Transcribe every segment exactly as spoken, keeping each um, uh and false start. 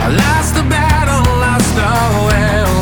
lost the battle, lost the will.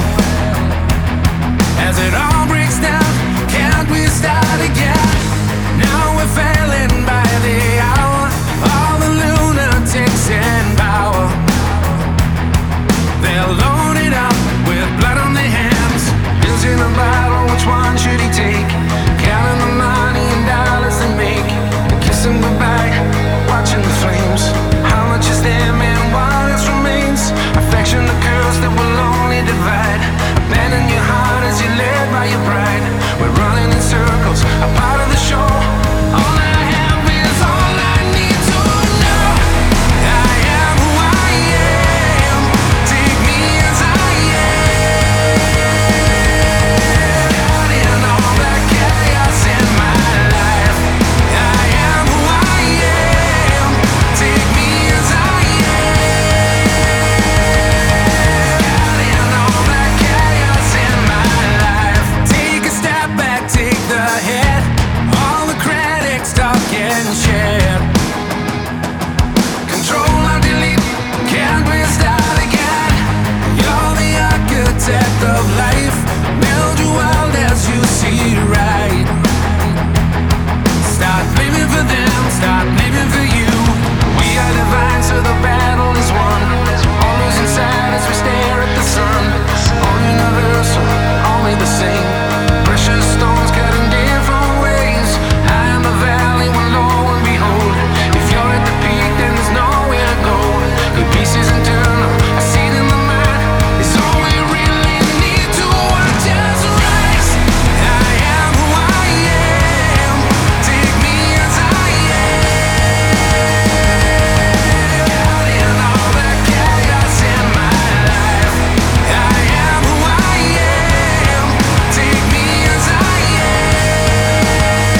As it all breaks down, can't we start again? Now we're failing by the hour, all the lunatics in power. They're loaded up with blood on their hands, using a battle, which one should he take? Counting the money and dollars they make, and kissing goodbye, watching the flames. How much is there, man, what else remains? Affection, the curse that will only divide. Abandon your heart as you're led by your pride. We're running in circles, a part of the show. All I have is all I need to know. I am who I am. Take me as I am. In all that chaos in my life, I am who I am. Take me as I am. In all that chaos in my life. Take a step back, take the hit. All the critics talking shit. Control and delete, can't we start again? You're the architect of life. Build your world as you see right. Start living for them, start living for you. We are divine, so the battle is won. All those inside as we stare at the sun. All universal, only the same. Precious stones cut in different ways. High in the valley, when low and behold. If you're at the peak, then there's nowhere to go. Good peace is internal, a seed in the mind is all we really need to watch us rise. I am who I am. Take me as I am. In all the chaos in my life, I am who I am. Take me as I am.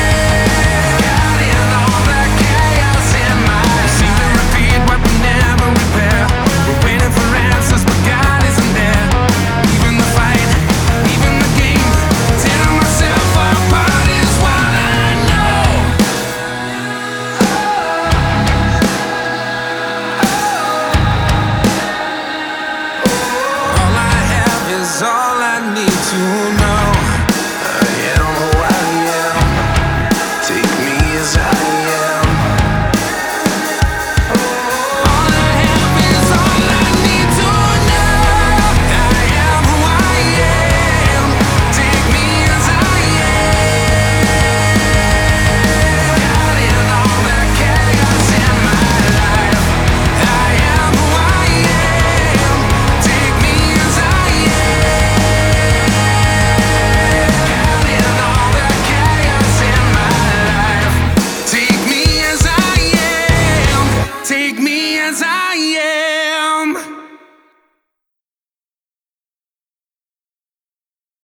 In all the chaos in my life. Seem to repeat what we never repair. We're waiting for answers, but God isn't there. Even the fight, even the game, tearing myself apart is what I know. All I have is all I need to know. I am who I am. Take me as I am. All I have is all I need to know. I am who I am. Take me as I am. In all that chaos in my life, I am who I am. Take me as I am. In all that chaos in my life, take me as I am. Take me as I am.